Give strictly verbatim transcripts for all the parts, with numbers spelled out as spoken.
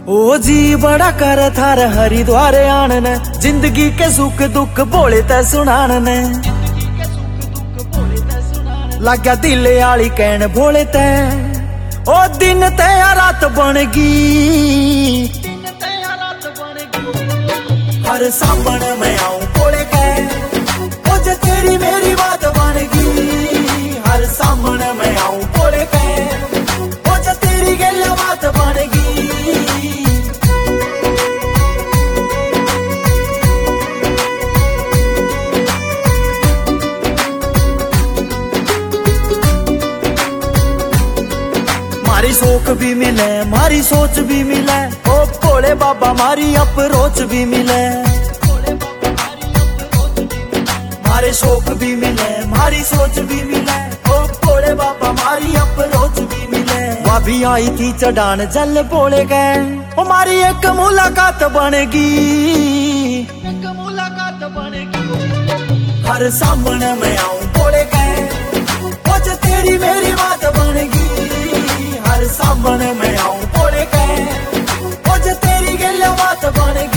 ओ जी बड़ा कर थार हरिद्वार आनन, जिंदगी के सुख दुख बोले तै सुनान ने। लाग्या दिल आली कहन भोले तै, ओ दिन तै रात बन गई। हर सामन मैं आऊं भोले कह, ओ जे तेरी मेरी बात बन गई। हर सामन मैं आऊं भोले कह, ओ जे तेरी गल बात बन गई। मारी शौक भी मिले, मारी सोच भी मिले, ओ भोले बाबा मारी अप्रोच भी मिले। मारे शौक भी मिले, मारी सोच भी मिले, ओ भोले बाबा मारी अप्रोच भी मिले। भाभी आई थी चढ़ान जल भोले गए, ओ मारी एक मुलाकात बनेगी। एक मुलाकात बनेगी। हर सामने मैं आऊं भोले गए, ओ जो तेरी मेरी बात बनेगी। हर सामने मैं आऊं भोले कह, ओ जो तेरी गल बात बनेगी।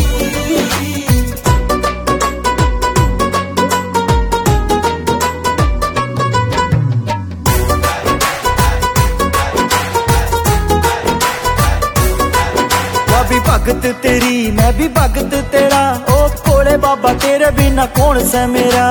भाभी भगत तेरी मैं भी भगत तेरा, ओ भोले बाबा तेरे बिना कौन सा मेरा।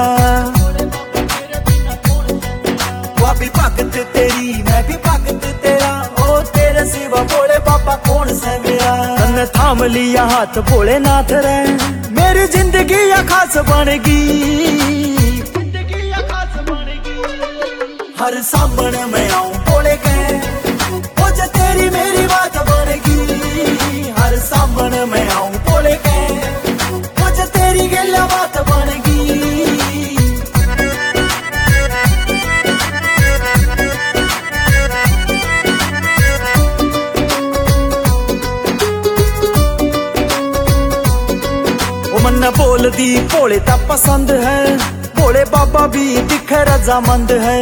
भाभी भगत तेरी मैं भी भगत तेरा, ओ तेरे सिवा भोले बाबा कौन सा मेरा। तन्ने थाम लिया हाथ भोलेनाथ रे, मेरी जिंदगी या खास बनेगी। जिंदगी या खास बनेगी। हर सामने मैं आऊं भोले कह, ओ जो तेरी मेरी बात बनेगी। हर सामने मैं आऊं भोले कह, ओ जो तेरी गल बात बनेगी। मन बोल दी भोले ता पसंद है, भोले बाबा भी दिखे रजामंद है।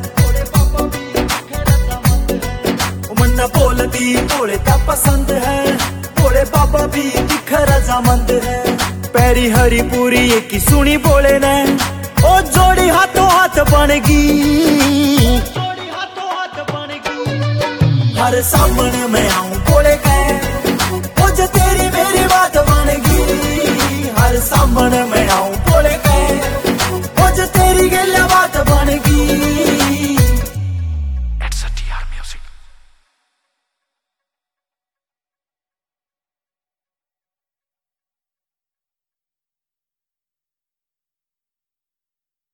मन बोल दी भोले ता पसंद है, भोले बाबा भी दिखे रजामंद है। पैरी हरी पूरी एक ही सुनी भोले ने, ओ जोड़ी हाथों हाथ बनेगी। हर सामने मैं आऊं भोले कह, ओ जो तेरी मेरी बात बनेगी। हर सामने